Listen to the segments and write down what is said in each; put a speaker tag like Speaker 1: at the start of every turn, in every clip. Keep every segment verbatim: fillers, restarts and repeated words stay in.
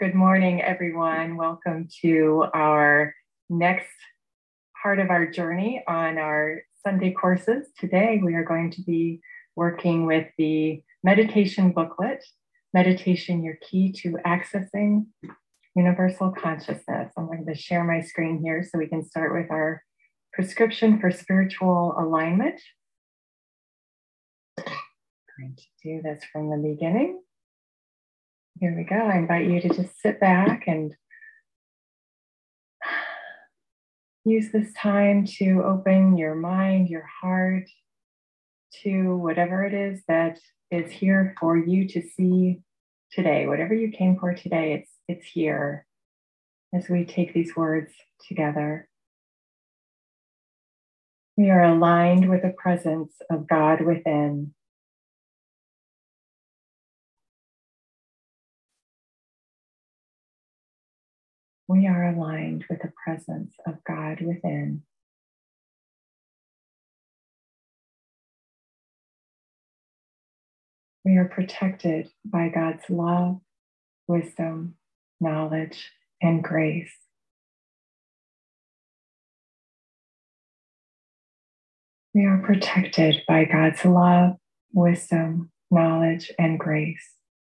Speaker 1: Good morning, everyone. Welcome to our next part of our journey on our Sunday courses. Today, we are going to be working with the meditation booklet, Meditation, Your Key to Accessing Universal Consciousness. I'm going to share my screen here so we can start with our prescription for spiritual alignment. I'm going to do this from the beginning. Here we go. I invite you to just sit back and use this time to open your mind, your heart to whatever it is that is here for you to see today. Whatever you came for today, it's, it's here as we take these words together. We are aligned with the presence of God within. We are aligned with the presence of God within. We are protected by God's love, wisdom, knowledge, and grace. We are protected by God's love, wisdom, knowledge, and grace.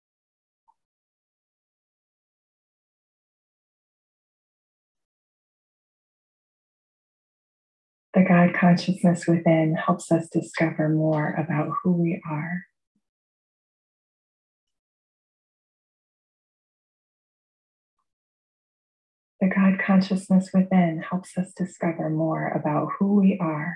Speaker 1: The God consciousness within helps us discover more about who we are. The God consciousness within helps us discover more about who we are.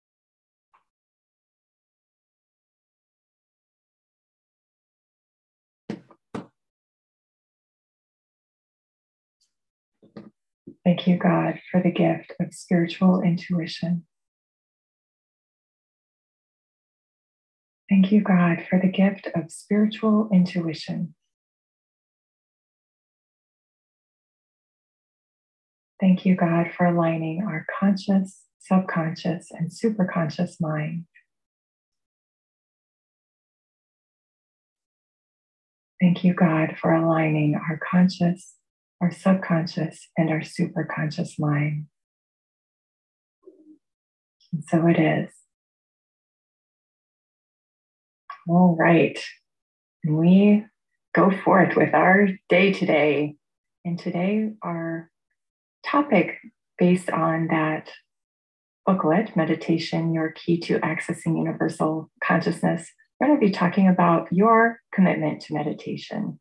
Speaker 1: Thank you, God, for the gift of spiritual intuition. Thank you, God, for the gift of spiritual intuition. Thank you, God, for aligning our conscious, subconscious, and superconscious mind. Thank you, God, for aligning our conscious, our subconscious, and our superconscious mind. And so it is. All right. And we go forth with our day today. And today, our topic based on that booklet, Meditation, Your Key to Accessing Universal Consciousness, we're going to be talking about your commitment to meditation.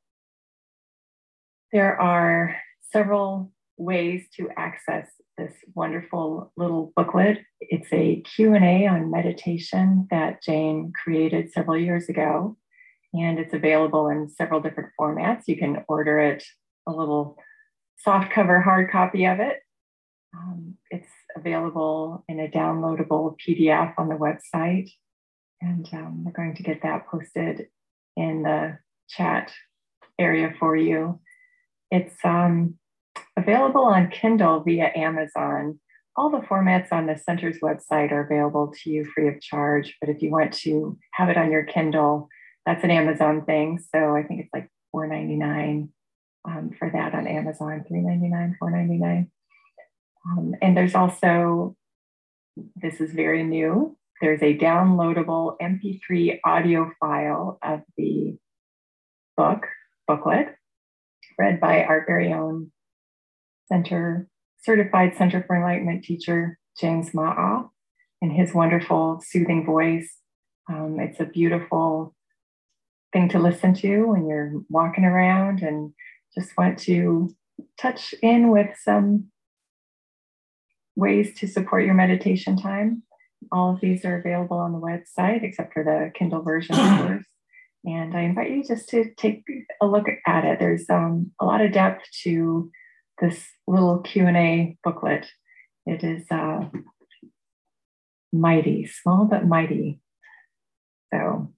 Speaker 1: There are several ways to access this wonderful little booklet. It's a Q and A on meditation that Jane created several years ago, and it's available in several different formats. You can order it, a little soft cover hard copy of it. Um, it's available in a downloadable P D F on the website, and um, we're going to get that posted in the chat area for you. It's um, available on Kindle via Amazon. All the formats on the center's website are available to you free of charge, but if you want to have it on your Kindle, that's an Amazon thing. So I think it's like four ninety-nine um, for that on Amazon, three ninety-nine, four ninety-nine. Um, and there's also, this is very new, there's a downloadable M P three audio file of the book, booklet, read by our very own Center, Certified Center for Enlightenment teacher, James Ma'a, in his wonderful, soothing voice. Um, it's a beautiful thing to listen to when you're walking around and just want to touch in with some ways to support your meditation time. All of these are available on the website, except for the Kindle version, of course. And I invite you just to take a look at it. There's um, a lot of depth to this little Q and A booklet. It is uh, mighty, small but mighty. So,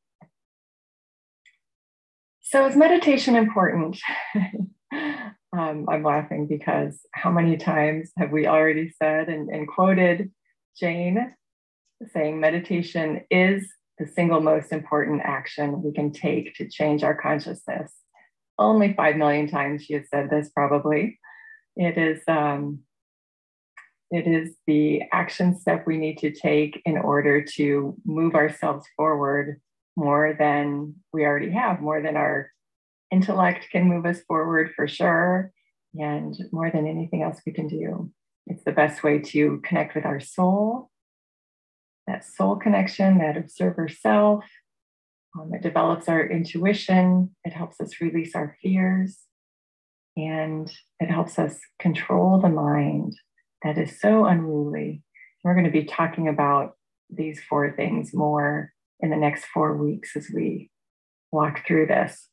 Speaker 1: so is meditation important? um, I'm laughing because how many times have we already said and, and quoted Jane saying meditation is the single most important action we can take to change our consciousness. only five million times she has said this probably. It is, um, it is the action step we need to take in order to move ourselves forward more than we already have, more than our intellect can move us forward for sure, and more than anything else we can do. It's the best way to connect with our soul, that soul connection, that observer self. Um, it develops our intuition. It helps us release our fears. And it helps us control the mind that is so unruly. We're going to be talking about these four things more in the next four weeks as we walk through this.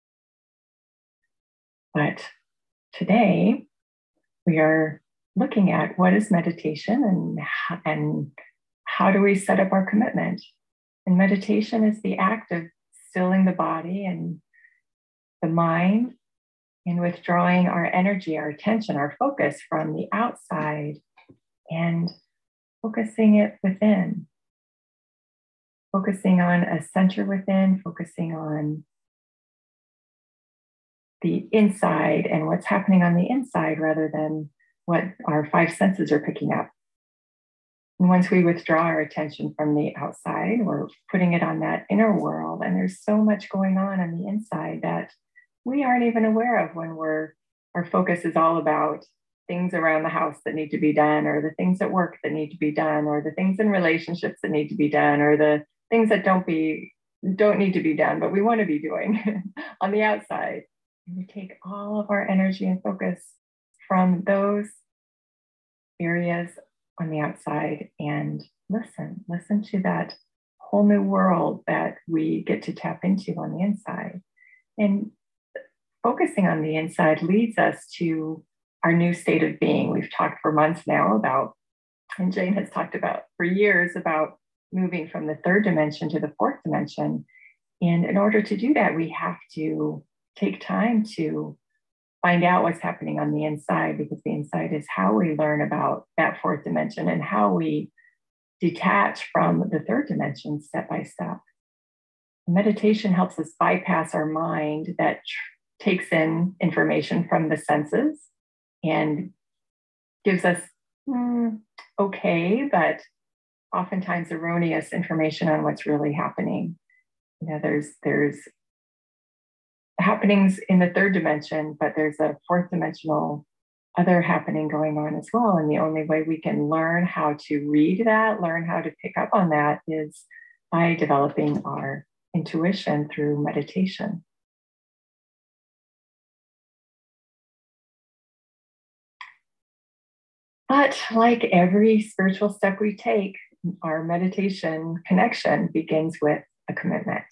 Speaker 1: But today we are looking at what is meditation and, and how do we set up our commitment. And meditation is the act of stilling the body and the mind and withdrawing our energy, our attention, our focus from the outside and focusing it within. Focusing on a center within, focusing on the inside and what's happening on the inside rather than what our five senses are picking up. And once we withdraw our attention from the outside, we're putting it on that inner world. And there's so much going on on the inside that we aren't even aware of when we're, our focus is all about things around the house that need to be done, or the things at work that need to be done, or the things in relationships that need to be done, or the things that don't be, don't need to be done, but we want to be doing on the outside. And we take all of our energy and focus from those areas on the outside and listen, listen to that whole new world that we get to tap into on the inside. And focusing on the inside leads us to our new state of being. We've talked for months now about, and Jane has talked about for years about moving from the third dimension to the fourth dimension. And in order to do that, we have to take time to find out what's happening on the inside, because the inside is how we learn about that fourth dimension and how we detach from the third dimension step by step. Meditation helps us bypass our mind that tr- takes in information from the senses and gives us mm, okay, but oftentimes erroneous information on what's really happening. You know, there's there's happenings in the third dimension, but there's a fourth dimensional other happening going on as well. And the only way we can learn how to read that, learn how to pick up on that, is by developing our intuition through meditation. But like every spiritual step we take, our meditation connection begins with a commitment.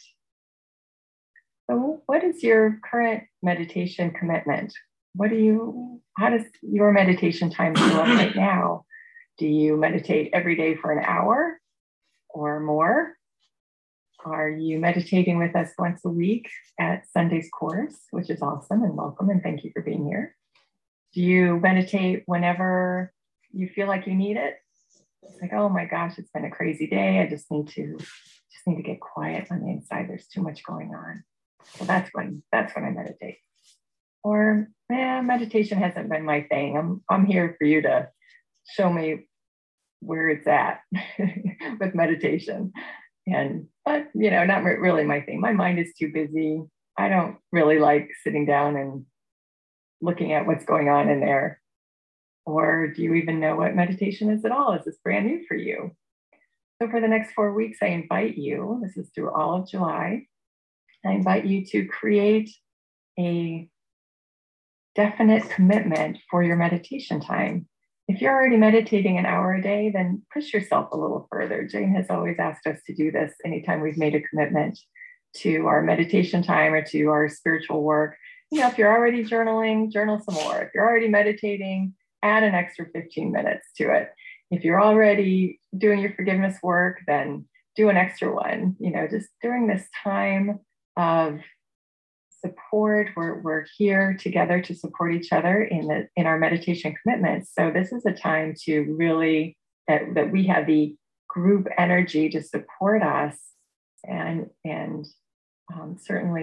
Speaker 1: So what is your current meditation commitment? What do you, how does your meditation time show up right now? Do you meditate every day for an hour or more? Are you meditating with us once a week at Sunday's course, which is awesome and welcome, and thank you for being here. Do you meditate whenever you feel like you need it? It's like, oh my gosh, it's been a crazy day. I just need to, just need to get quiet on the inside. There's too much going on. So that's when, that's when I meditate. Or, eh, meditation hasn't been my thing. I'm, I'm here for you to show me where it's at with meditation. And, but, you know, not really my thing. My mind is too busy. I don't really like sitting down and looking at what's going on in there. Or do you even know what meditation is at all? Is this brand new for you? So for the next four weeks, I invite you, this is through all of July, I invite you to create a definite commitment for your meditation time. If you're already meditating an hour a day, then push yourself a little further. Jane has always asked us to do this anytime we've made a commitment to our meditation time or to our spiritual work. You know, if you're already journaling, journal some more. If you're already meditating, add an extra fifteen minutes to it. If you're already doing your forgiveness work, then do an extra one. You know, just during this time of support, we're, we're here together to support each other in the in our meditation commitments. So this is a time to really, that, that we have the group energy to support us and, and um, certainly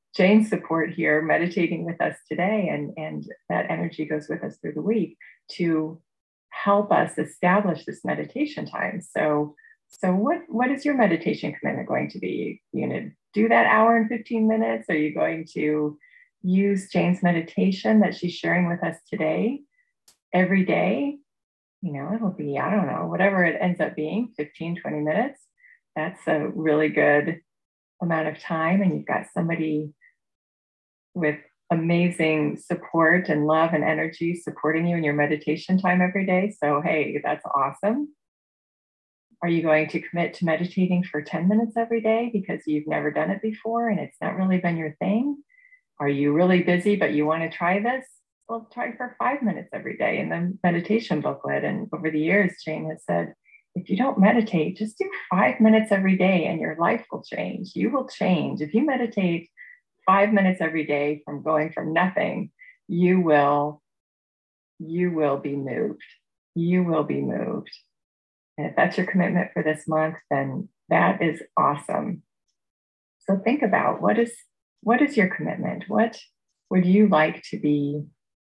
Speaker 1: Jane's support here, meditating with us today, and, and that energy goes with us through the week to help us establish this meditation time. So, so what, what is your meditation commitment going to be? You know, do that hour and fifteen minutes? Are you going to use Jane's meditation that she's sharing with us today every day? You know, it'll be, I don't know, whatever it ends up being, fifteen, twenty minutes. That's a really good amount of time. And you've got somebody with amazing support and love and energy supporting you in your meditation time every day. So, hey, that's awesome. Are you going to commit to meditating for ten minutes every day because you've never done it before and it's not really been your thing? Are you really busy, but you want to try this? Well, try for five minutes every day in the meditation booklet. And over the years, Jane has said, if you don't meditate, just do five minutes every day and your life will change. You will change. If you meditate five minutes every day from going from nothing, you will, you will be moved. You will be moved. And if that's your commitment for this month, then that is awesome. So think about what is, what is your commitment? What would you like to be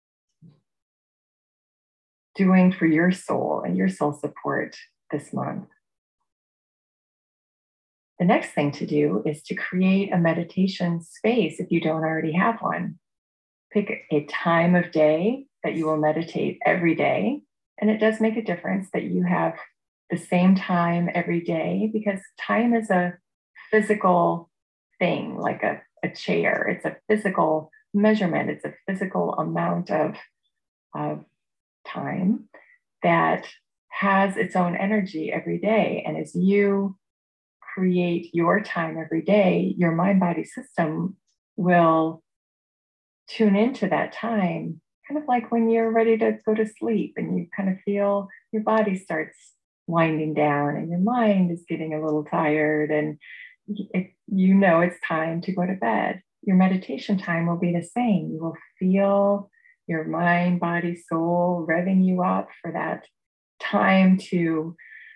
Speaker 1: doing for your soul and your soul support this month? The next thing to do is to create a meditation space if you don't already have one. Pick a time of day that you will meditate every day. And it does make a difference that you have the same time every day, because time is a physical thing, like a, a chair. It's a physical measurement. It's a physical amount of, of time that has its own energy every day. And as you create your time every day, your mind-body system will tune into that time, kind of like when you're ready to go to sleep and you kind of feel your body starts winding down and your mind is getting a little tired and it, you know it's time to go to bed. Your meditation time will be the same. You will feel your mind, body, soul revving you up for that time to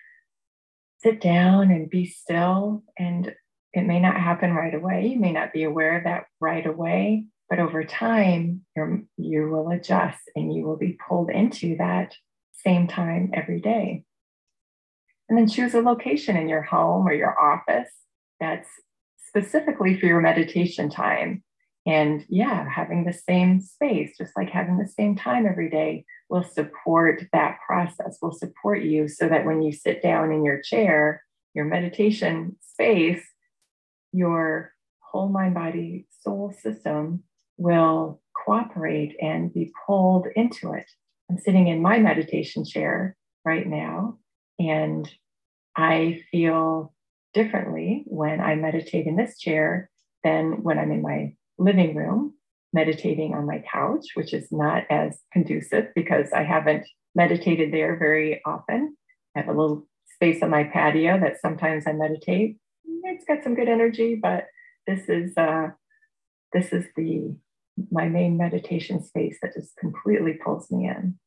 Speaker 1: sit down and be still. And it may not happen right away. You may not be aware of that right away, but over time, you're, you will adjust and you will be pulled into that same time every day. And then choose a location in your home or your office that's specifically for your meditation time. And yeah, having the same space, just like having the same time every day, will support that process, will support you so that when you sit down in your chair, your meditation space, your whole mind, body, soul system will cooperate and be pulled into it. I'm sitting in my meditation chair right now, and I feel differently when I meditate in this chair than when I'm in my living room meditating on my couch, which is not as conducive because I haven't meditated there very often. I have a little space on my patio that sometimes I meditate. It's got some good energy, but this is uh, this is the my main meditation space that just completely pulls me in.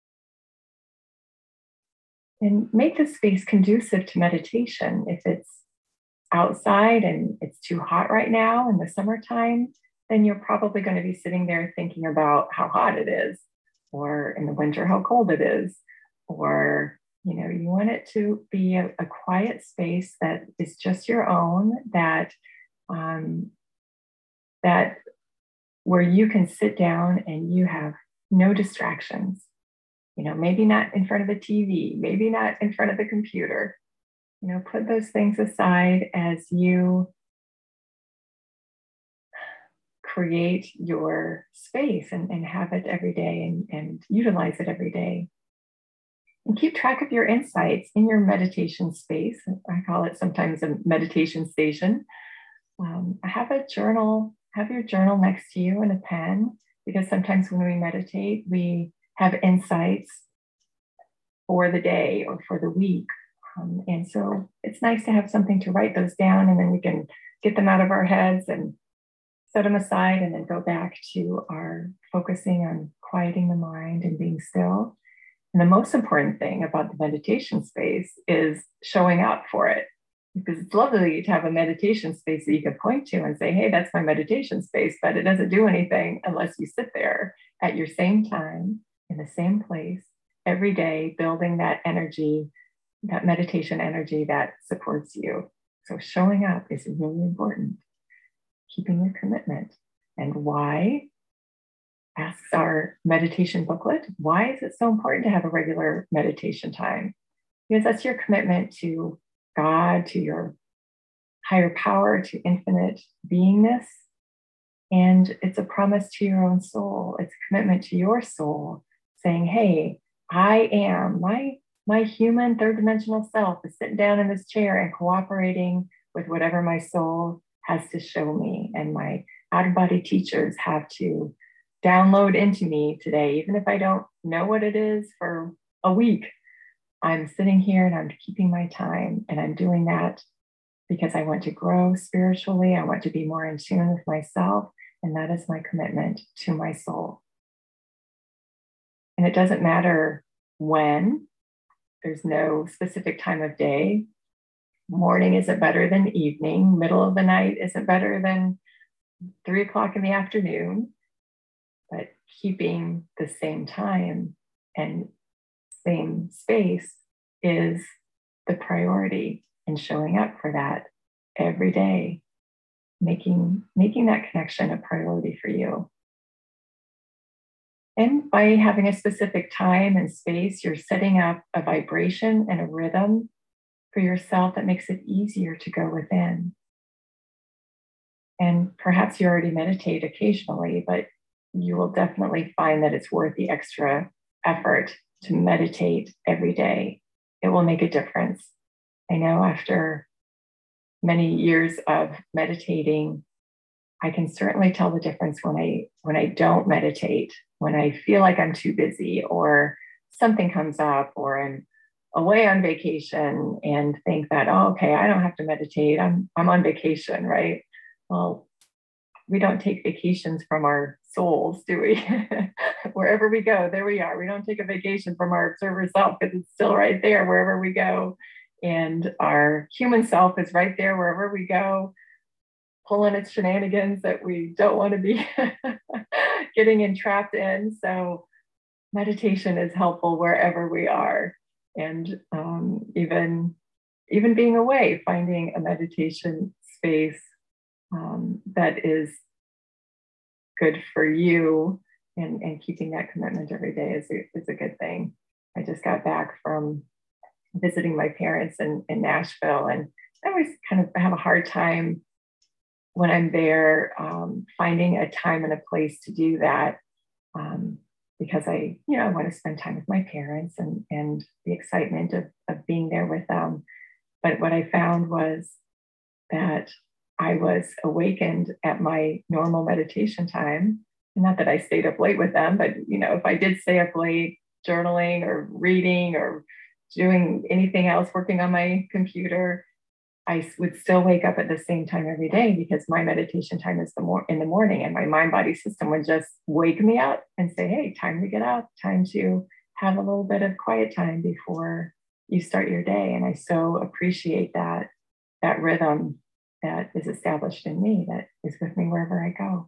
Speaker 1: And make the space conducive to meditation. If it's outside and it's too hot right now in the summertime, then you're probably going to be sitting there thinking about how hot it is, or in the winter, how cold it is, or, you know, you want it to be a, a quiet space that is just your own, that, um, that where you can sit down and you have no distractions, you know, maybe not in front of a T V, maybe not in front of the computer, you know, put those things aside as you create your space and, and have it every day and, and utilize it every day. And keep track of your insights in your meditation space. I call it sometimes a meditation station. Um, have a journal, have your journal next to you and a pen, because sometimes when we meditate, we have insights for the day or for the week. Um, and so it's nice to have something to write those down, and then we can get them out of our heads and set them aside and then go back to our focusing on quieting the mind and being still. And the most important thing about the meditation space is showing up for it. because it's lovely to have a meditation space that you can point to and say, hey, that's my meditation space, but it doesn't do anything unless you sit there at your same time in the same place every day, building that energy, that meditation energy that supports you. So showing up is really important. Keeping your commitment. And why? Asks our meditation booklet. Why is it so important to have a regular meditation time? Because that's your commitment to God, to your higher power, to infinite beingness. And it's a promise to your own soul. It's a commitment to your soul saying, hey, I am, my, my human third dimensional self is sitting down in this chair and cooperating with whatever my soul has to show me. And my out-of-body teachers have to download into me today, even if I don't know what it is for a week. I'm sitting here and I'm keeping my time, and I'm doing that because I want to grow spiritually. I want to be more in tune with myself, and that is my commitment to my soul. And it doesn't matter when, there's no specific time of day. Morning isn't better than evening. Middle of the night isn't better than three o'clock in the afternoon. But keeping the same time and same space is the priority, and showing up for that every day, making, making that connection a priority for you. And by having a specific time and space, you're setting up a vibration and a rhythm for yourself that makes it easier to go within. And perhaps you already meditate occasionally, but you will definitely find that it's worth the extra effort to meditate every day. It will make a difference. I know after many years of meditating, I can certainly tell the difference when I when I don't meditate, when I feel like I'm too busy or something comes up, or I'm away on vacation and think that, oh, okay, I don't have to meditate. I'm I'm on vacation, right? Well, we don't take vacations from our souls, do we? Wherever we go, there we are. We don't take a vacation from our observer self because it's still right there wherever we go. And our human self is right there wherever we go, pulling its shenanigans that we don't want to be getting entrapped in. So meditation is helpful wherever we are. And um, even, even being away, finding a meditation space um, that is good for you, and, and keeping that commitment every day is a, is a good thing. I just got back from visiting my parents in, in Nashville, and I always kind of have a hard time when I'm there um, finding a time and a place to do that, um, because I, you know, I want to spend time with my parents and, and the excitement of, of being there with them. But what I found was that I was awakened at my normal meditation time. Not that I stayed up late with them, but, you know, if I did stay up late journaling or reading or doing anything else, working on my computer, I would still wake up at the same time every day, because my meditation time is the mor- in the morning, and my mind body system would just wake me up and say, hey, time to get up, time to have a little bit of quiet time before you start your day. And I so appreciate that, that rhythm that is established in me, that is with me wherever I go.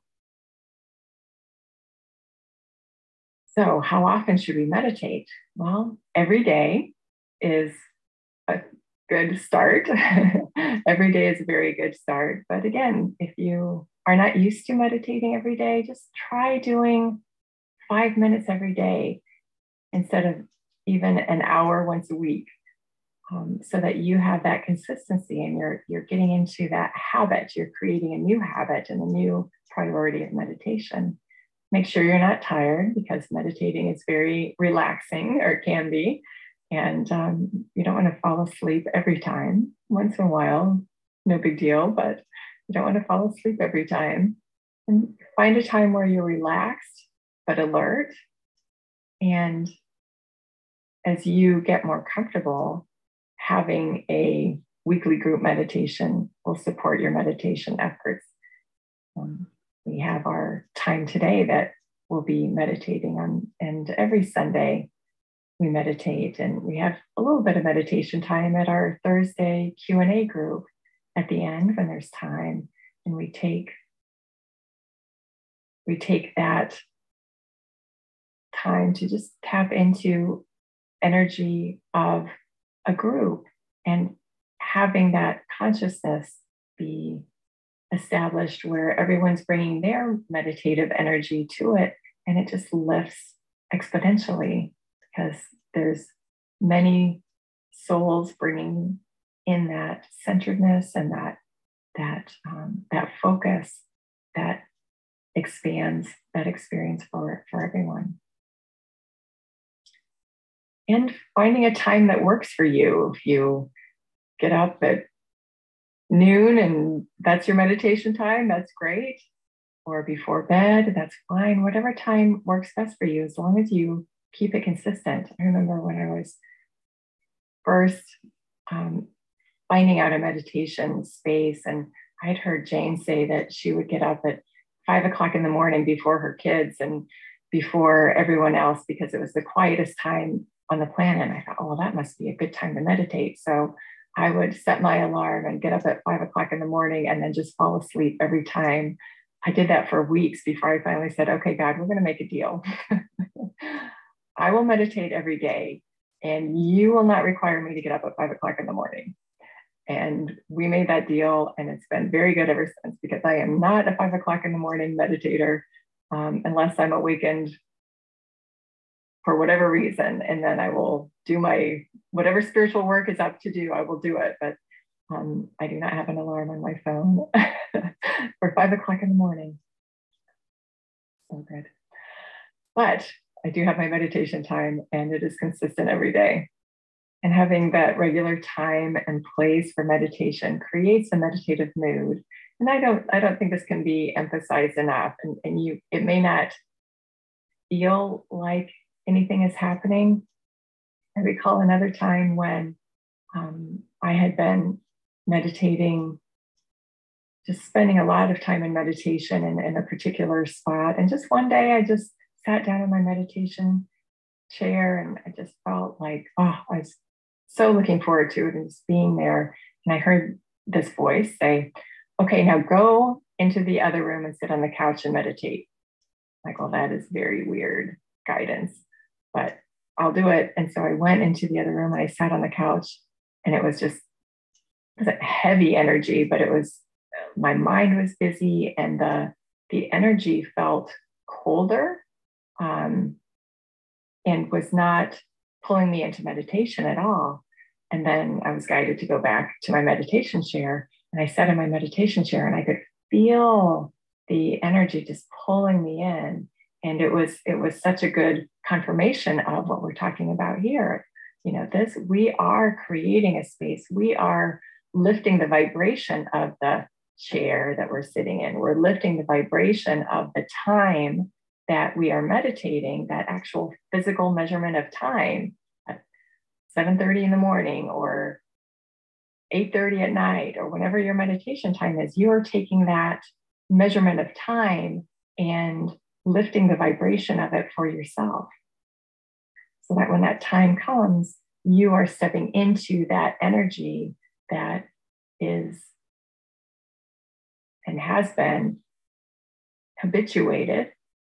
Speaker 1: So how often should we meditate? Well, every day is a good start. Every day is a very good start. But again, if you are not used to meditating every day, just try doing five minutes every day instead of even an hour once a week, um, so that you have that consistency and you're, you're getting into that habit. You're creating a new habit and a new priority of meditation. Make sure you're not tired, because meditating is very relaxing, or can be. And um, you don't want to fall asleep every time. Once in a while, no big deal, but you don't want to fall asleep every time. And find a time where you're relaxed but alert. And as you get more comfortable, having a weekly group meditation will support your meditation efforts. Um, we have our time today that we'll be meditating on, and every Sunday, we meditate, and we have a little bit of meditation time at our Thursday Q and A group at the end when there's time, and we take we take that time to just tap into energy of a group and having that consciousness be established where everyone's bringing their meditative energy to it, and it just lifts exponentially because there's many souls bringing in that centeredness and that that um, that focus that expands that experience for, for everyone. And finding a time that works for you. If you get up at noon and that's your meditation time, that's great. Or before bed, that's fine. Whatever time works best for you, as long as you keep it consistent. I remember when I was first um, finding out a meditation space, and I'd heard Jane say that she would get up at five o'clock in the morning before her kids and before everyone else because it was the quietest time on the planet. And I thought, oh, well, that must be a good time to meditate. So I would set my alarm and get up at five o'clock in the morning and then just fall asleep every time. I did that for weeks before I finally said, okay, God, we're going to make a deal. I will meditate every day and you will not require me to get up at five o'clock in the morning. And we made that deal, and it's been very good ever since, because I am not a five o'clock in the morning meditator um, unless I'm awakened for whatever reason. And then I will do my, whatever spiritual work is up to do, I will do it. But um, I do not have an alarm on my phone for five o'clock in the morning. So good. But I do have my meditation time, and it is consistent every day. And having that regular time and place for meditation creates a meditative mood. And I don't, I don't think this can be emphasized enough. And, and you, it may not feel like anything is happening. I recall another time when um, I had been meditating, just spending a lot of time in meditation in, in a particular spot. And just one day I just sat down in my meditation chair, and I just felt like, oh, I was so looking forward to it and just being there. And I heard this voice say, okay, now go into the other room and sit on the couch and meditate. Like, well, that is very weird guidance, but I'll do it. And so I went into the other room and I sat on the couch, and it was just, it was a heavy energy, but it was, my mind was busy, and the, the energy felt colder um, and was not pulling me into meditation at all. And then I was guided to go back to my meditation chair, and I sat in my meditation chair, and I could feel the energy just pulling me in. And it was, it was such a good confirmation of what we're talking about here. You know, this, we are creating a space. We are lifting the vibration of the chair that we're sitting in. We're lifting the vibration of the time that we are meditating, that actual physical measurement of time at seven thirty in the morning or eight thirty at night, or whenever your meditation time is. You are taking that measurement of time and lifting the vibration of it for yourself, so that when that time comes, you are stepping into that energy that is and has been habituated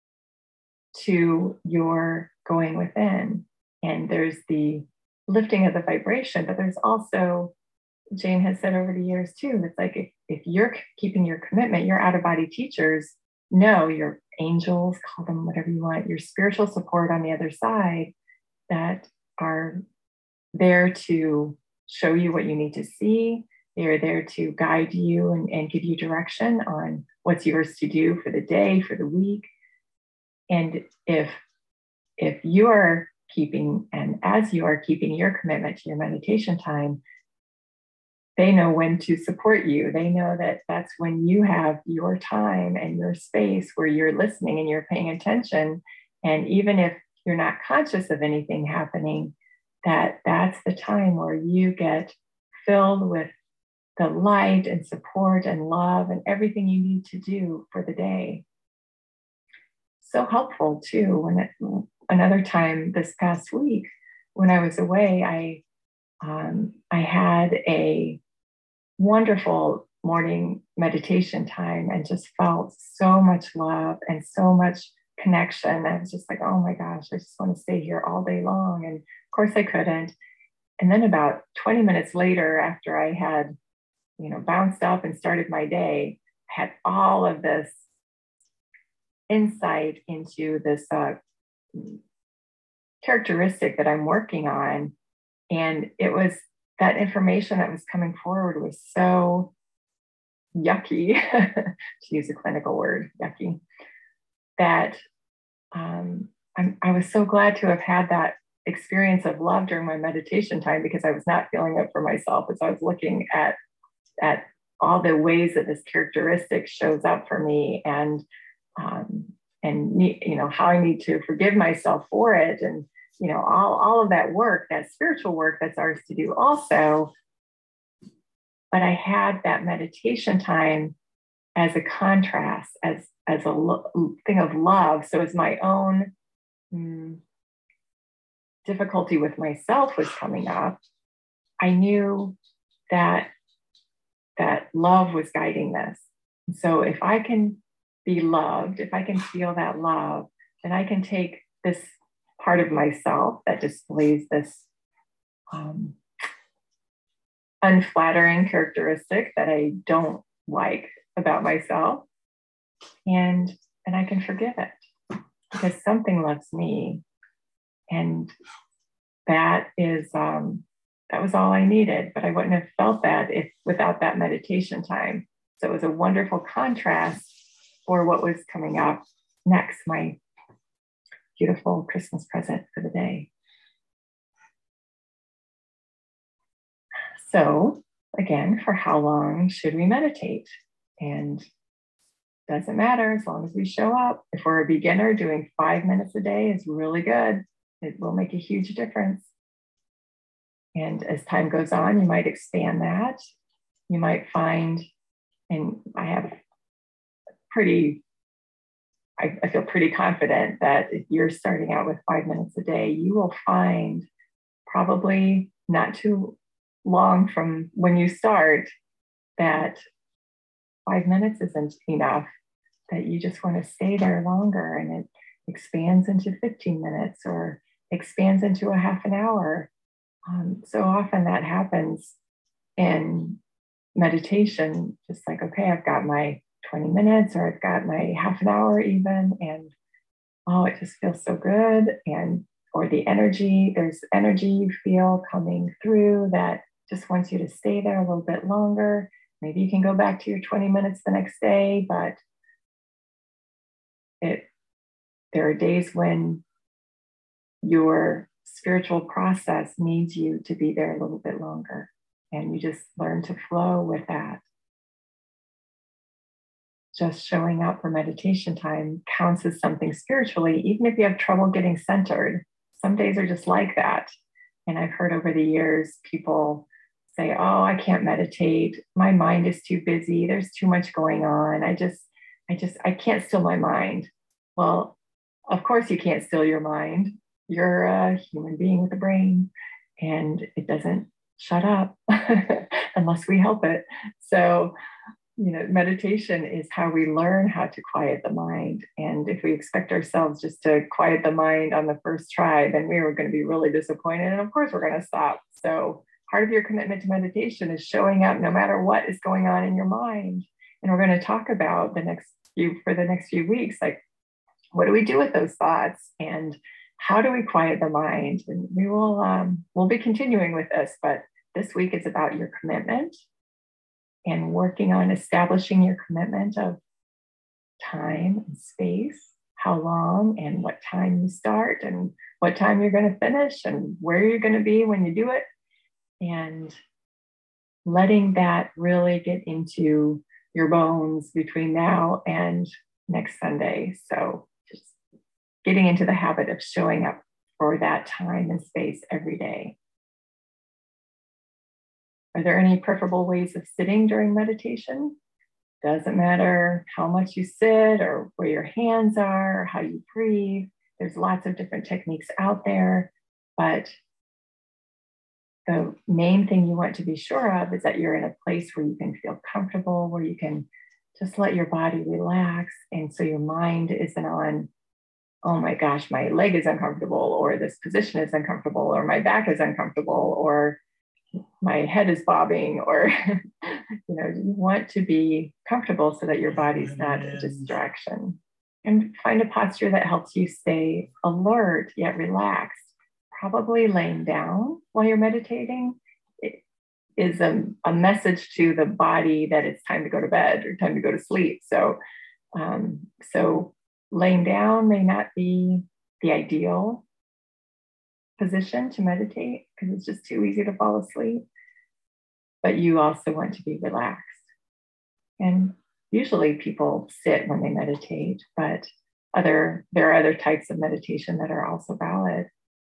Speaker 1: to your going within. And there's the lifting of the vibration, but there's also, Jane has said over the years too, it's like if, if you're keeping your commitment, your out-of-body teachers know, your angels, call them whatever you want, your spiritual support on the other side that are there to show you what you need to see. They're there to guide you and, and give you direction on what's yours to do for the day, for the week. And if, if you are keeping, and as you are keeping your commitment to your meditation time, they know when to support you. They know that that's when you have your time and your space where you're listening and you're paying attention. And even if you're not conscious of anything happening, that that's the time where you get filled with the light and support and love and everything you need to do for the day. So helpful too. When it, another time this past week, when I was away, I um, I had a wonderful morning meditation time and just felt so much love and so much connection. I was just like, oh my gosh, I just want to stay here all day long. And of course I couldn't. And then about twenty minutes later, after I had, you know, bounced up and started my day, I had all of this insight into this uh, characteristic that I'm working on. And it was that information that was coming forward was so yucky, to use a clinical word, yucky, that um, I'm, I was so glad to have had that experience of love during my meditation time, because I was not feeling it for myself as I was looking at, at all the ways that this characteristic shows up for me, and um, and you know how I need to forgive myself for it, and you know all, all of that work, that spiritual work that's ours to do also. But I had that meditation time as a contrast, as as a lo- thing of love. So as my own mm, difficulty with myself was coming up, I knew that that love was guiding this. And so if I can be loved, if I can feel that love, then I can take this part of myself that displays this um, unflattering characteristic that I don't like about myself, and and I can forgive it because something loves me, and that is um, that was all I needed. But I wouldn't have felt that if without that meditation time. So it was a wonderful contrast for what was coming up next, my beautiful Christmas present for the day. So again, for how long should we meditate? And doesn't matter as long as we show up. If we're a beginner, doing five minutes a day is really good. It will make a huge difference. And as time goes on, you might expand that. You might find, and I have pretty, I, I feel pretty confident that if you're starting out with five minutes a day, you will find probably not too long from when you start that five minutes isn't enough, that you just want to stay there longer, and it expands into fifteen minutes or expands into a half an hour. Um, so often that happens in meditation, just like, okay, I've got my twenty minutes or I've got my half an hour even, and oh, it just feels so good. And or the energy, there's energy you feel coming through that just wants you to stay there a little bit longer. Maybe you can go back to your twenty minutes the next day, but it there are days when your spiritual process needs you to be there a little bit longer, and you just learn to flow with that. Just showing up for meditation time counts as something spiritually, even if you have trouble getting centered. Some days are just like that. And I've heard over the years people say, oh, I can't meditate. My mind is too busy. There's too much going on. I just, I just, I can't still my mind. Well, of course you can't still your mind. You're a human being with a brain, and it doesn't shut up unless we help it. So, you know, meditation is how we learn how to quiet the mind. And if we expect ourselves just to quiet the mind on the first try, then we are going to be really disappointed. And of course, we're going to stop. So part of your commitment to meditation is showing up no matter what is going on in your mind. And we're going to talk about the next few, for the next few weeks, like, what do we do with those thoughts? And how do we quiet the mind? And we will, um, we'll be continuing with this, but this week is about your commitment and working on establishing your commitment of time and space, how long and what time you start and what time you're going to finish and where you're going to be when you do it, and letting that really get into your bones between now and next Sunday. So just getting into the habit of showing up for that time and space every day. Are there any preferable ways of sitting during meditation? Doesn't matter how much you sit or where your hands are or how you breathe. There's lots of different techniques out there, but the main thing you want to be sure of is that you're in a place where you can feel comfortable, where you can just let your body relax. And so your mind isn't on, oh my gosh, my leg is uncomfortable, or this position is uncomfortable, or my back is uncomfortable, or my head is bobbing, or, you know, you want to be comfortable so that your body's not a distraction. And find a posture that helps you stay alert yet relaxed. Probably laying down while you're meditating is a, a message to the body that it's time to go to bed or time to go to sleep. So, um, so laying down may not be the ideal position to meditate because it's just too easy to fall asleep. But you also want to be relaxed. And usually people sit when they meditate, but other there are other types of meditation that are also valid.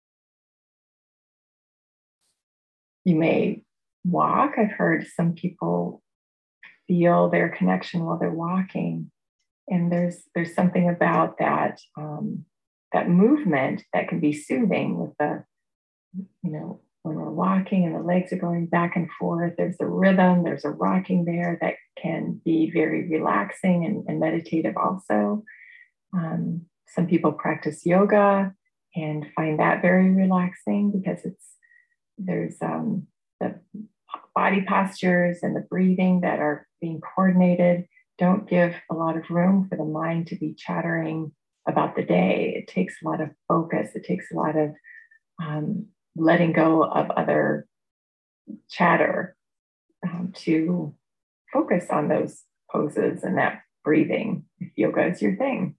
Speaker 1: You may walk. I've heard some people feel their connection while they're walking. And there's there's something about that um, that movement that can be soothing with the, you know, when we're walking and the legs are going back and forth, there's a rhythm, there's a rocking there that can be very relaxing and, and meditative also. Um, some people practice yoga and find that very relaxing because it's there's um, the body postures and the breathing that are being coordinated don't give a lot of room for the mind to be chattering about the day. It takes a lot of focus. It takes a lot of um, letting go of other chatter um, to focus on those poses and that breathing, if yoga is your thing.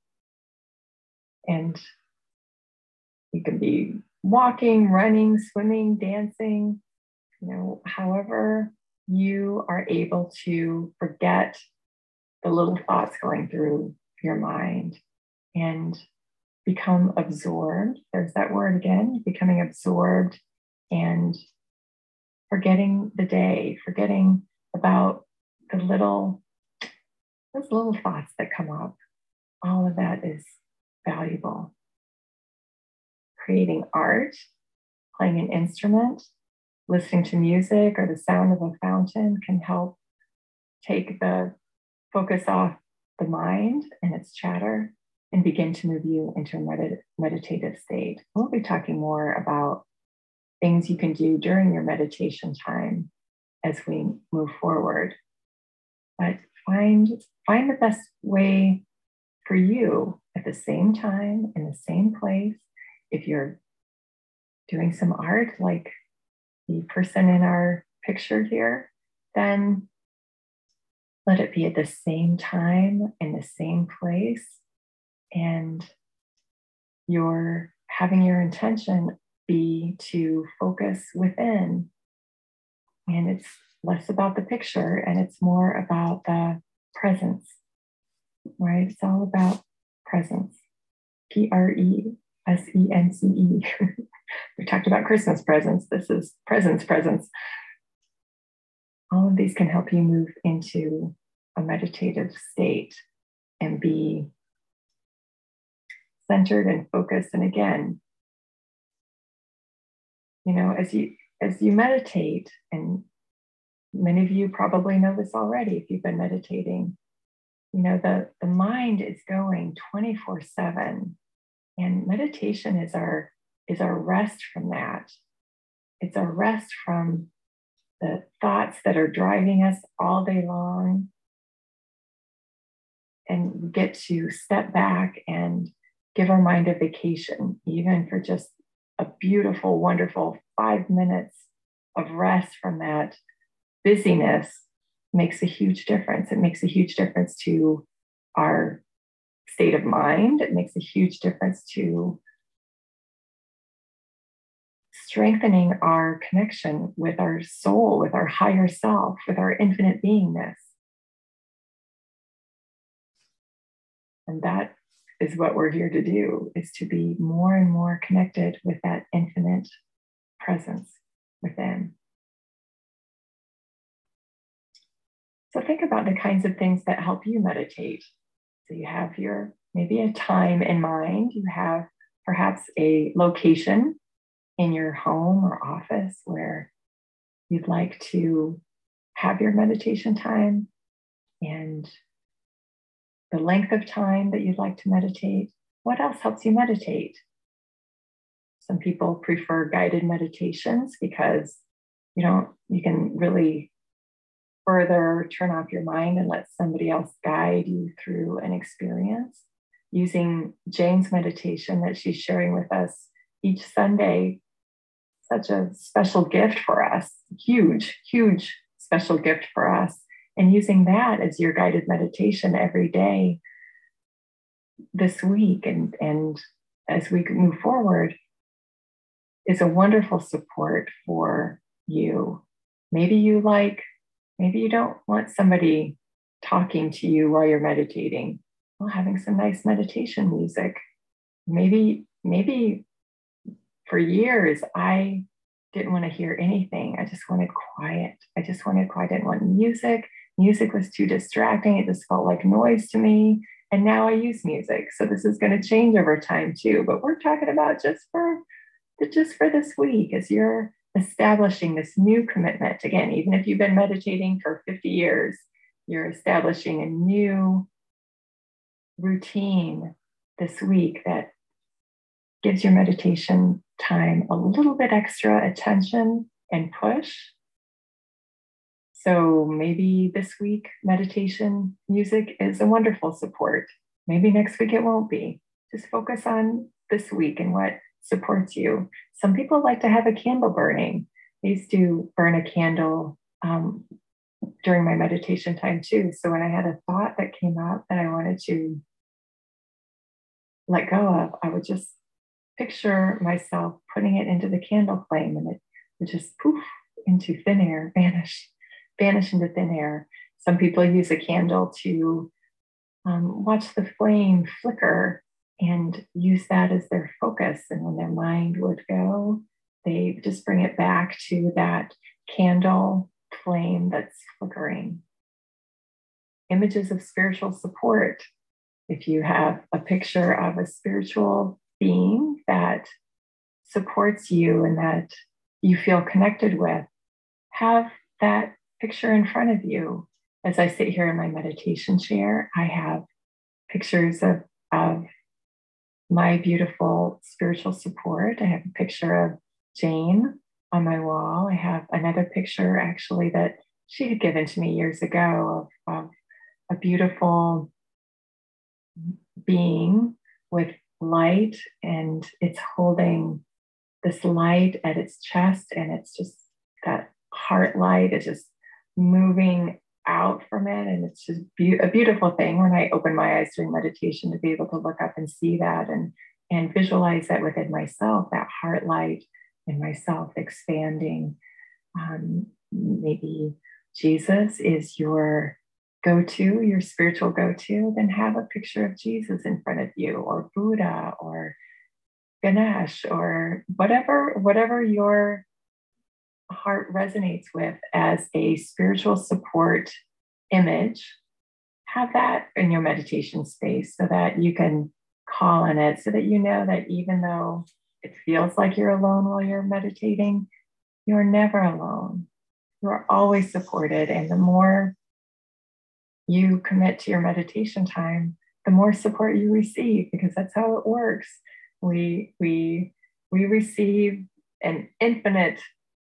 Speaker 1: And you can be walking, running, swimming, dancing, you know, however you are able to forget the little thoughts going through your mind and become absorbed. There's that word again, becoming absorbed and forgetting the day, forgetting about the little, those little thoughts that come up. All of that is valuable. Creating art, playing an instrument, listening to music or the sound of a fountain can help take the focus off the mind and its chatter and begin to move you into a med- meditative state. We'll be talking more about things you can do during your meditation time as we move forward. But find, find the best way for you at the same time, in the same place. If you're doing some art like the person in our picture here, then let it be at the same time in the same place. And you're having your intention be to focus within. And it's less about the picture and it's more about the presence, right? It's all about presence. P R E S E N C E. We talked about Christmas presents. This is presence, presence. All of these can help you move into a meditative state and be centered and focused. And again, you know, as you as you meditate, and many of you probably know this already if you've been meditating, you know, the, the mind is going twenty-four seven. And meditation is our is our rest from that. It's our rest from the thoughts that are driving us all day long. And we get to step back and give our mind a vacation, even for just a beautiful, wonderful five minutes of rest from that busyness makes a huge difference. It makes a huge difference to our state of mind. It makes a huge difference to strengthening our connection with our soul, with our higher self, with our infinite beingness. And that is what we're here to do, is to be more and more connected with that infinite presence within. So think about the kinds of things that help you meditate. So you have your, maybe a time in mind. You have perhaps a location in your home or office where you'd like to have your meditation time and the length of time that you'd like to meditate. What else helps you meditate? Some people prefer guided meditations because you don't, you can really further turn off your mind and let somebody else guide you through an experience. Using Jane's meditation that she's sharing with us each Sunday, such a special gift for us, huge, huge special gift for us. And using that as your guided meditation every day this week and, and as we move forward is a wonderful support for you. Maybe you like, maybe you don't want somebody talking to you while you're meditating. Well, having some nice meditation music. Maybe, maybe for years, I didn't want to hear anything. I just wanted quiet. I just wanted quiet. I didn't want music. Music was too distracting. It just felt like noise to me. And now I use music. So this is going to change over time too. But we're talking about just for, just for this week as you're establishing this new commitment. Again, even if you've been meditating for fifty years, you're establishing a new routine this week that gives your meditation time a little bit extra attention and push. So maybe this week, meditation music is a wonderful support. Maybe next week it won't be. Just focus on this week and what supports you. Some people like to have a candle burning. I used to burn a candle um, during my meditation time too. So when I had a thought that came up that I wanted to let go of, I would just picture myself putting it into the candle flame and it would just poof into thin air, vanish, vanish into thin air. Some people use a candle to um, watch the flame flicker and use that as their focus. And when their mind would go, they just bring it back to that candle flame that's flickering. Images of spiritual support. If you have a picture of a spiritual being that supports you and that you feel connected with, have that picture in front of you. As I sit here in my meditation chair, I have pictures of, of my beautiful spiritual support. I have a picture of Jane on my wall. I have another picture actually that she had given to me years ago of, of a beautiful being with light, and it's holding this light at its chest, and it's just that heart light is just moving out from it, and it's just be- a beautiful thing when I open my eyes during meditation to be able to look up and see that and and visualize that within myself, that heart light in myself expanding. Um, maybe Jesus is your go-to, your spiritual go-to, then have a picture of Jesus in front of you, or Buddha, or Ganesh, or whatever, whatever your heart resonates with as a spiritual support image. Have that in your meditation space so that you can call on it, so that you know that even though it feels like you're alone while you're meditating, you're never alone. You're always supported. And the more you commit to your meditation time, the more support you receive, because that's how it works. We, we, we receive an infinite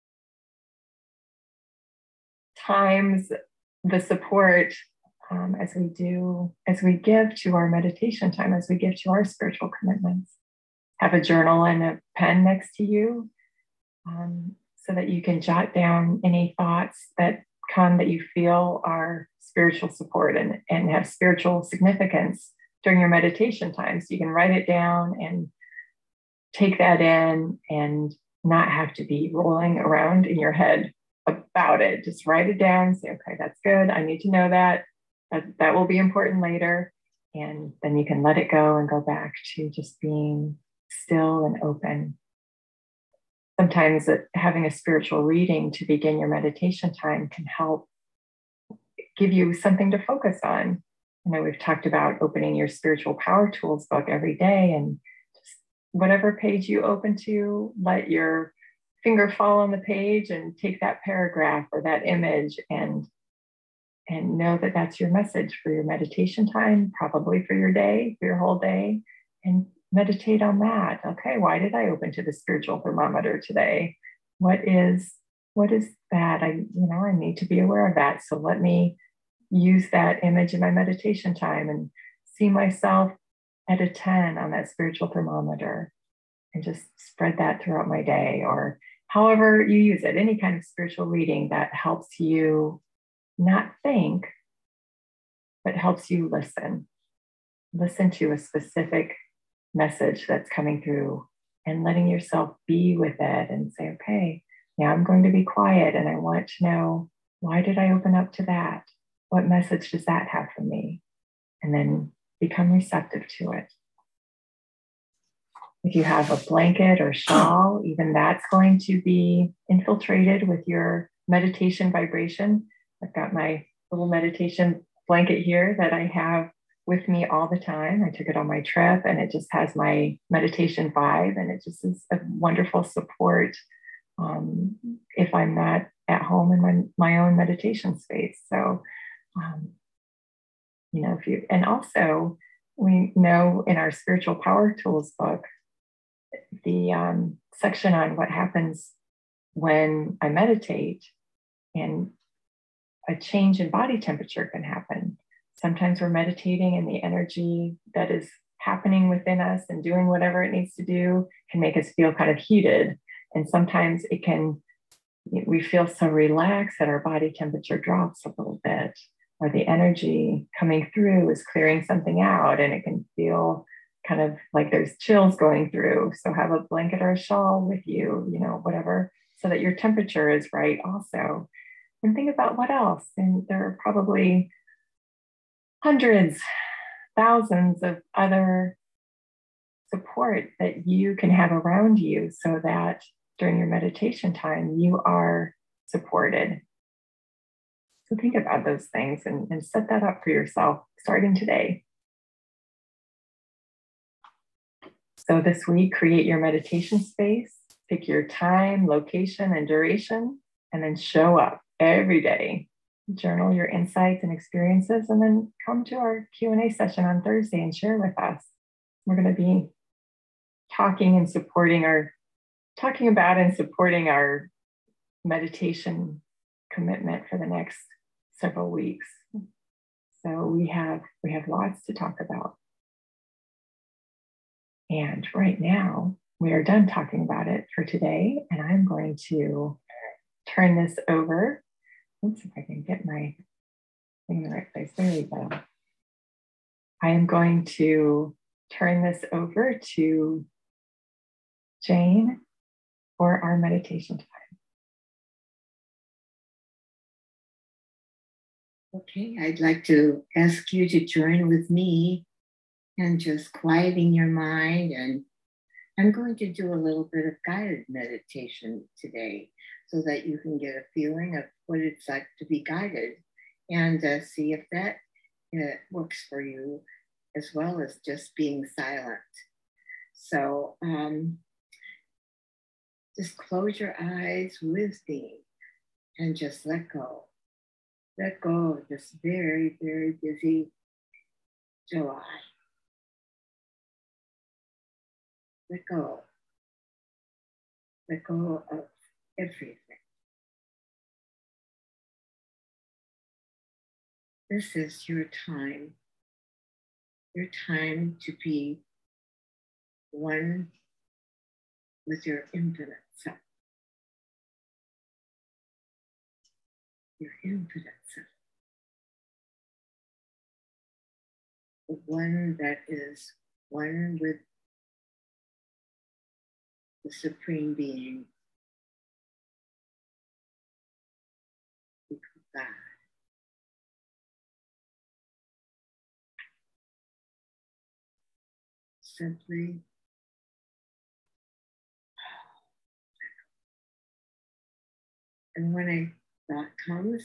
Speaker 1: times the support um, as we do, as we give to our meditation time, as we give to our spiritual commitments. Have a journal and a pen next to you um, so that you can jot down any thoughts that come that you feel are spiritual support and, and have spiritual significance during your meditation time. So you can write it down and take that in and not have to be rolling around in your head about it. Just write it down, say, okay, that's good. I need to know that. That, that will be important later. And then you can let it go and go back to just being still and open. Sometimes having a spiritual reading to begin your meditation time can help give you something to focus on. I know we've talked about opening your spiritual power tools book every day, and just whatever page you open to, let your finger fall on the page and take that paragraph or that image and and know that that's your message for your meditation time, probably for your day, for your whole day, and meditate on that. Okay, why did I open to the spiritual thermometer today? What is what is that? I, you know, I need to be aware of that. So let me use that image in my meditation time and see myself at a ten on that spiritual thermometer and just spread that throughout my day, or however you use it, any kind of spiritual reading that helps you not think, but helps you listen. Listen to a specific message that's coming through and letting yourself be with it and say, okay, now I'm going to be quiet and I want to know, why did I open up to that? What message does that have for me? And then become receptive to it. If you have a blanket or shawl, even that's going to be infiltrated with your meditation vibration. I've got my little meditation blanket here that I have with me all the time. I took it on my trip and it just has my meditation vibe, and it just is a wonderful support um, if I'm not at home in my, my own meditation space. So, um, you know, if you, and also we know in our Spiritual Power Tools book, the um, section on what happens when I meditate, and a change in body temperature can happen. Sometimes we're meditating and the energy that is happening within us and doing whatever it needs to do can make us feel kind of heated. And sometimes it can, we feel so relaxed that our body temperature drops a little bit, or the energy coming through is clearing something out and it can feel kind of like there's chills going through. So have a blanket or a shawl with you, you know, whatever, so that your temperature is right also. And think about what else. And there are probably hundreds, thousands of other support that you can have around you so that during your meditation time, you are supported. So think about those things and, and set that up for yourself starting today. So this week, create your meditation space, pick your time, location, and duration, and then show up every day. Journal your insights and experiences, and then come to our Q and A session on Thursday and share with us. We're going to be talking and supporting our, talking about and supporting our meditation commitment for the next several weeks. So we have, we have lots to talk about. And right now, we are done talking about it for today, and I'm going to turn this over. Oops, if I can get my thing in the right place. There we go. I am going to turn this over to Jane for our meditation time.
Speaker 2: Okay, I'd like to ask you to join with me and just quieting your mind. And I'm going to do a little bit of guided meditation today so that you can get a feeling of what it's like to be guided, and uh, see if that uh, works for you, as well as just being silent. So um, just close your eyes with me and just let go. Let go of this very, very busy July. Let go. Let go of everything. This is your time. Your time to be one with your infinite self. Your infinite self. The one that is one with the Supreme Being, God. Simply and when a thought comes,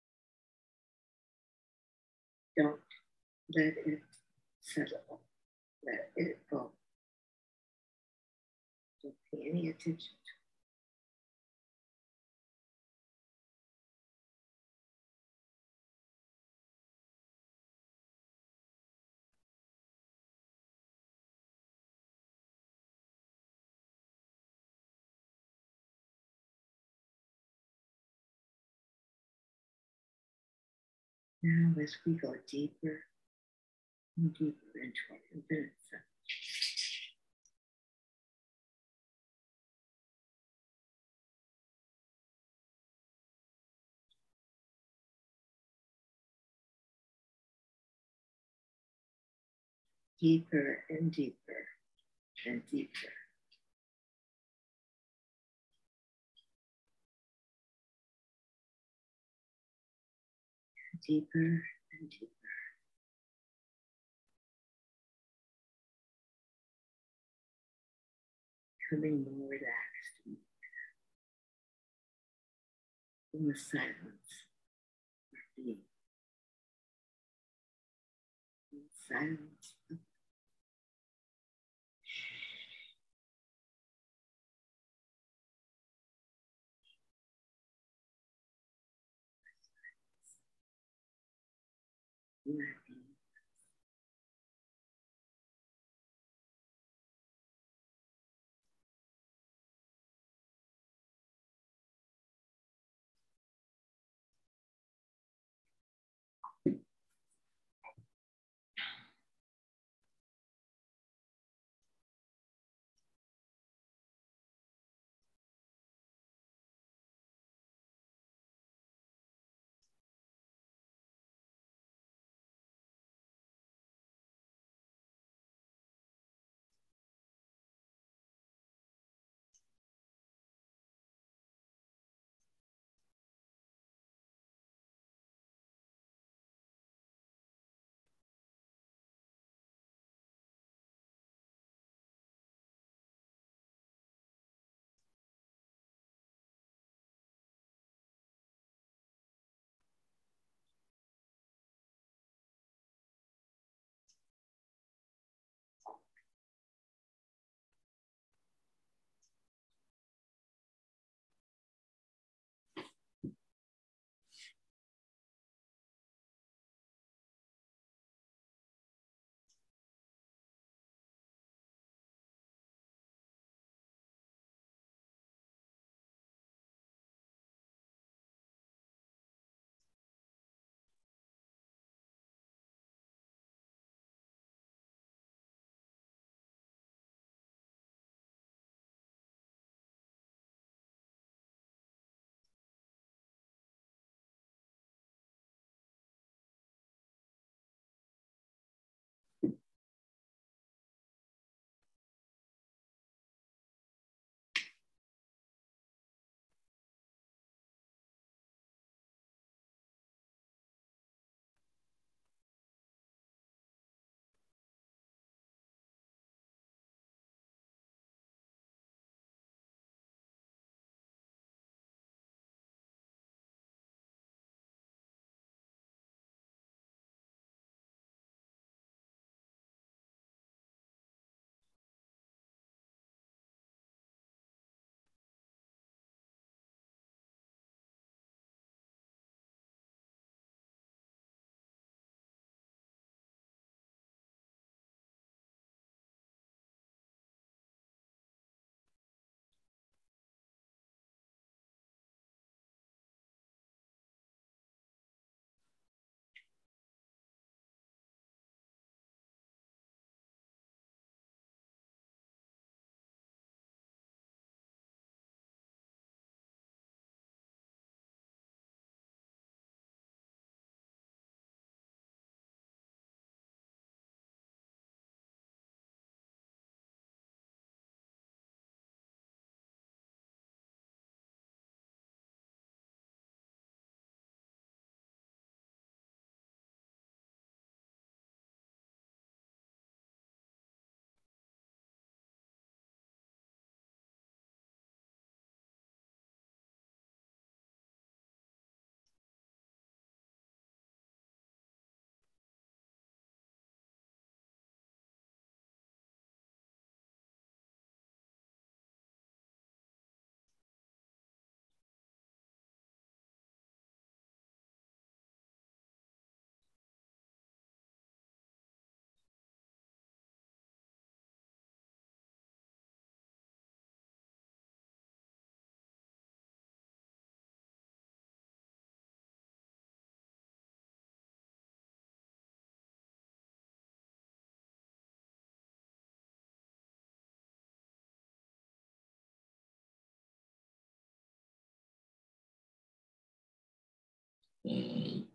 Speaker 2: don't let it settle. Let it go. Don't pay any attention to it. Now, as we go deeper and deeper into our infinite self, deeper and deeper and deeper. Deeper and deeper. Becoming more relaxed in the silence of being. In the silence of being. Yay.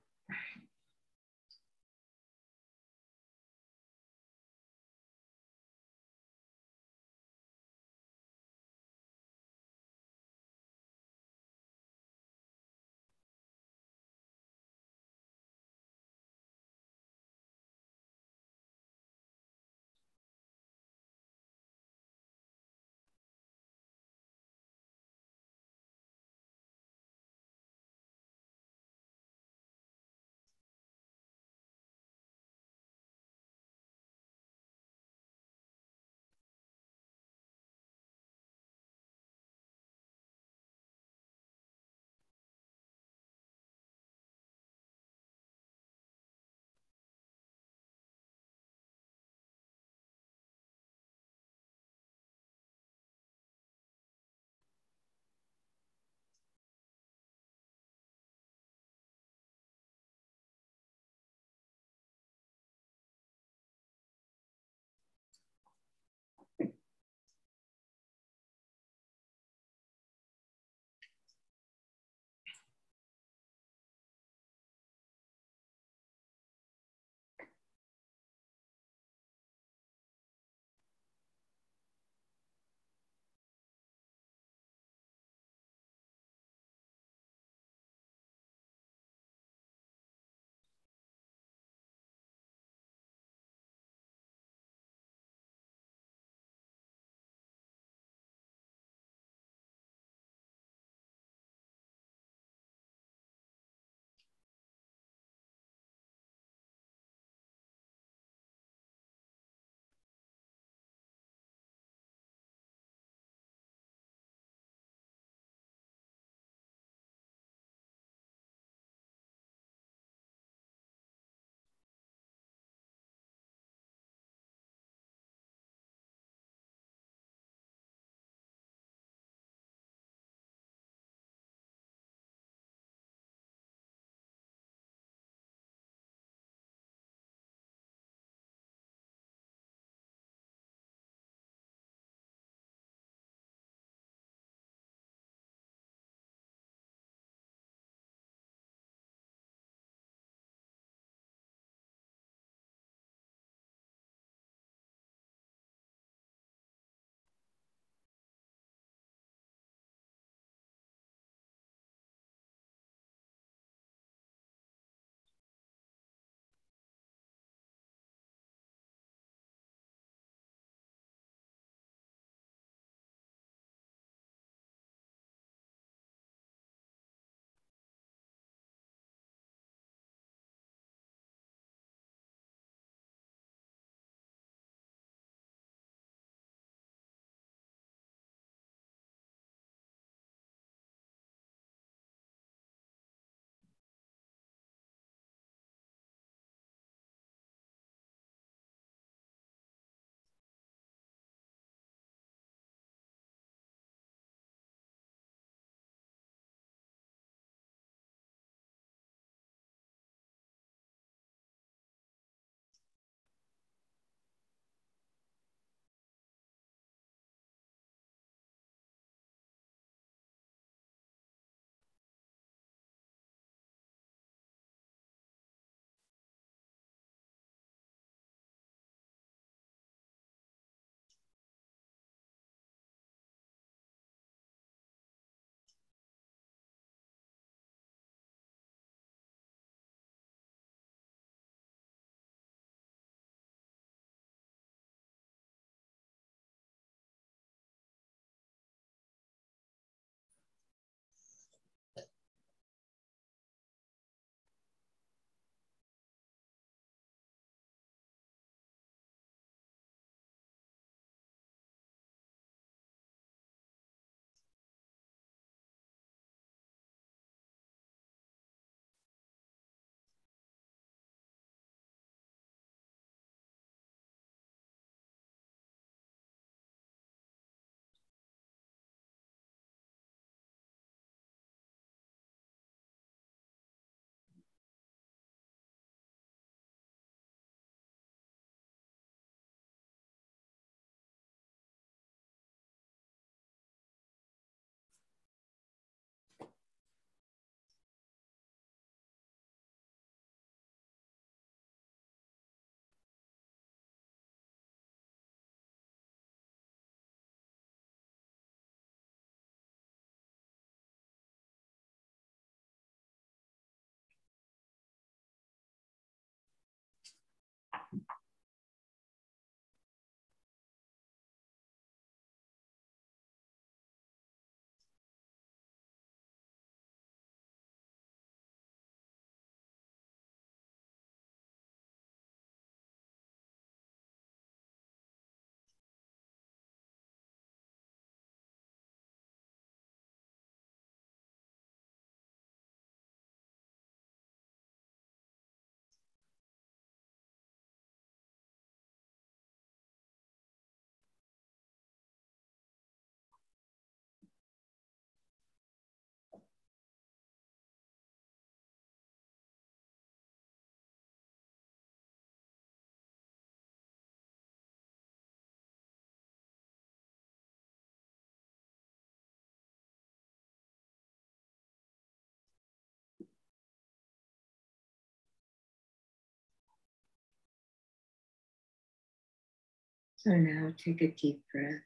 Speaker 2: So now take a deep breath.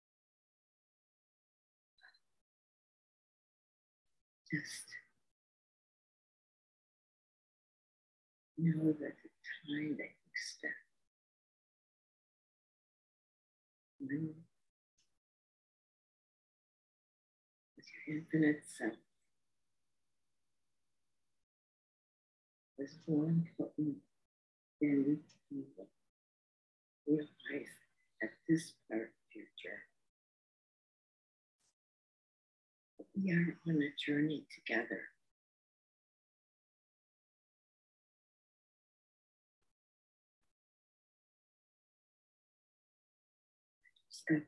Speaker 2: Just know that the time that you spent with your infinite self was more important than you realize at this part of your journey. We are on a journey together. Discovery.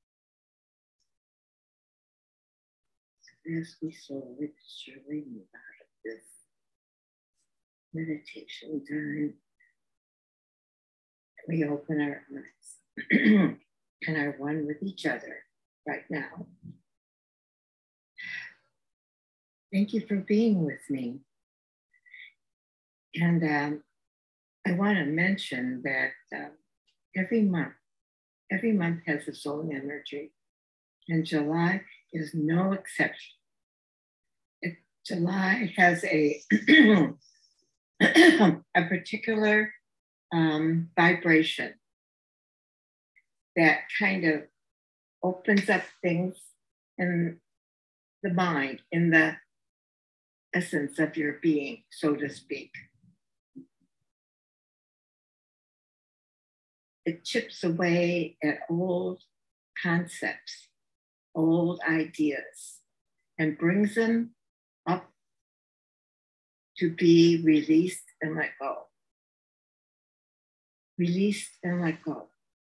Speaker 2: So as we slowly but surely move out of this meditation time, we open our eyes and are one with each other right now. Thank you for being with me. And um, I want to mention that uh, every month, every month has its own energy, and July is no exception. It, July has a, a particular um, vibration that kind of opens up things in the mind, in the essence of your being, so to speak. It chips away at old concepts, old ideas, and brings them up to be released and let go. Released and let go.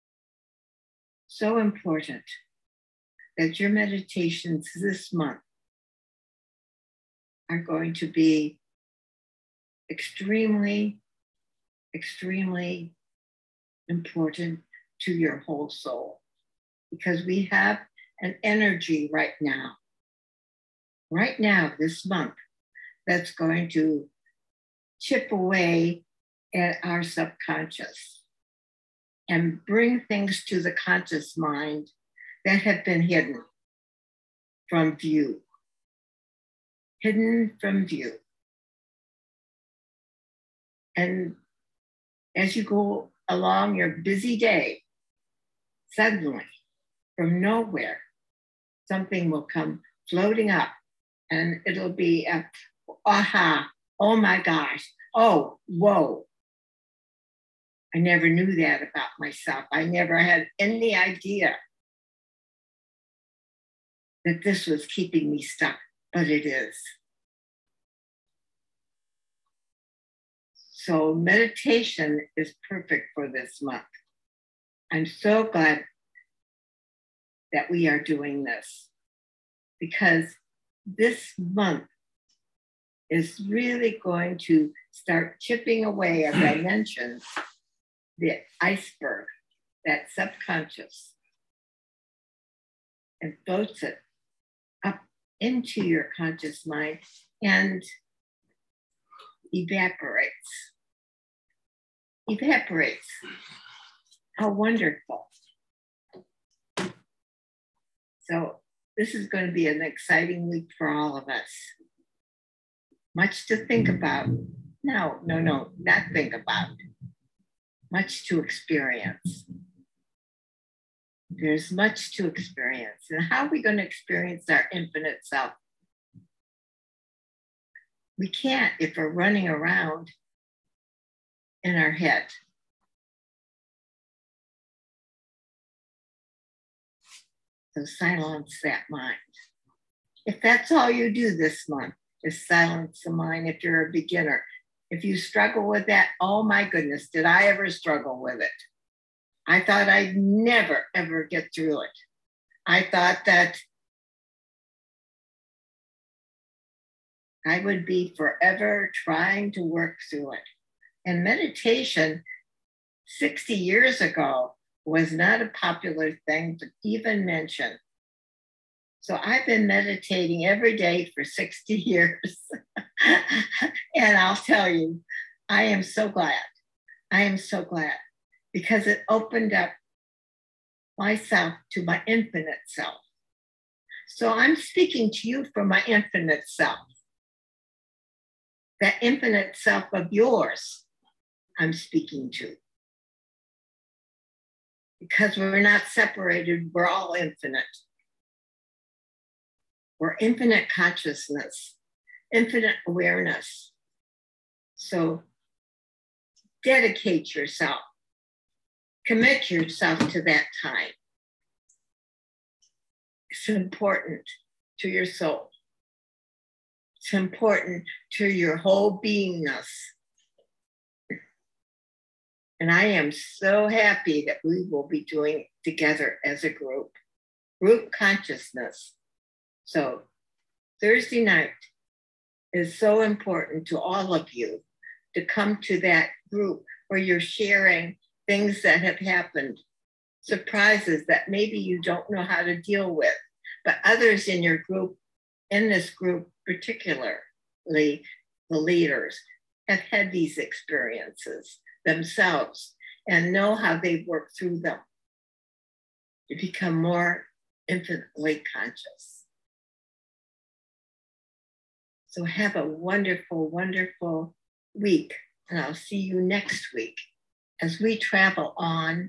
Speaker 2: So important that your meditations this month are going to be extremely, extremely important to your whole soul, because we have an energy right now, right now, this month, that's going to chip away at our subconscious and bring things to the conscious mind that have been hidden from view. Hidden from view. And as you go along your busy day, suddenly, from nowhere, something will come floating up, and it'll be a, aha, oh my gosh, oh, whoa. I never knew that about myself. I never had any idea that this was keeping me stuck, but it is. So meditation is perfect for this month. I'm so glad that we are doing this, because this month is really going to start chipping away, as I mentioned, the iceberg, that subconscious, and floats it up into your conscious mind and evaporates. Evaporates. How wonderful. So this is going to be an exciting week for all of us. Much to think about. No, no, no, not think about. Much to experience. There's much to experience. And how are we going to experience our infinite self? We can't if we're running around in our head. So silence that mind. If that's all you do this month, is silence the mind if you're a beginner. If you struggle with that, oh my goodness, did I ever struggle with it? I thought I'd never, ever get through it. I thought that I would be forever trying to work through it. And meditation sixty years ago was not a popular thing to even mention. So I've been meditating every day for sixty years. And I'll tell you, I am so glad. I am so glad, because it opened up myself to my infinite self. So I'm speaking to you from my infinite self. That infinite self of yours, I'm speaking to. Because we're not separated, we're all infinite. We're infinite consciousness, infinite awareness. So dedicate yourself, commit yourself to that time. It's important to your soul. It's important to your whole beingness. And I am so happy that we will be doing it together as a group, group consciousness. So Thursday night is so important to all of you to come to that group where you're sharing things that have happened, surprises that maybe you don't know how to deal with, but others in your group, in this group particularly, the leaders, have had these experiences themselves and know how they work through them to become more infinitely conscious. So have a wonderful, wonderful week, and I'll see you next week as we travel on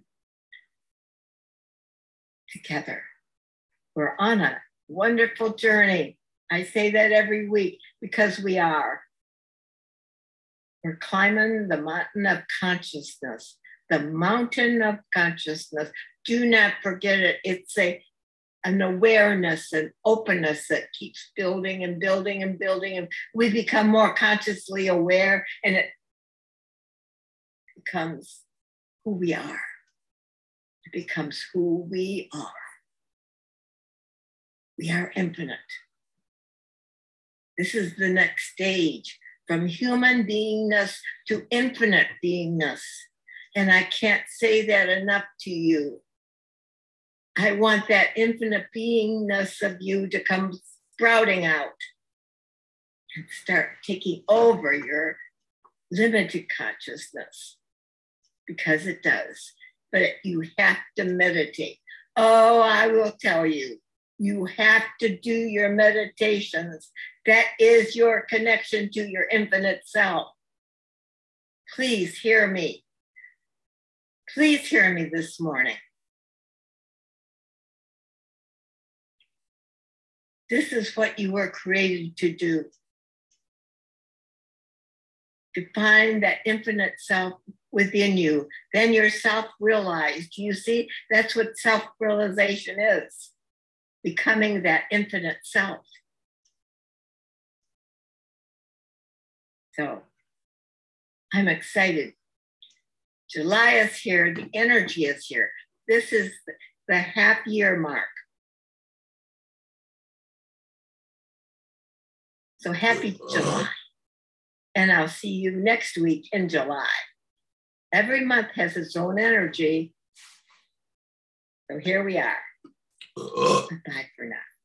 Speaker 2: together. We're on a wonderful journey. I say that every week because we are. We're climbing the mountain of consciousness, the mountain of consciousness. Do not forget it. It's a, an awareness and openness that keeps building and building and building. And we become more consciously aware, and it becomes who we are. It becomes who we are. We are infinite. This is the next stage, from human beingness to infinite beingness. And I can't say that enough to you. I want that infinite beingness of you to come sprouting out and start taking over your limited consciousness, because it does. But you have to meditate. Oh, I will tell you, you have to do your meditations. That is your connection to your infinite self. Please hear me. Please hear me this morning. This is what you were created to do. To find that infinite self within you. Then you're self-realized. You see, that's what self-realization is. Becoming that infinite self. So I'm excited. July is here, the energy is here. This is the half year mark. So happy July. And I'll see you next week in July. Every month has its own energy. So here we are. Bye for now.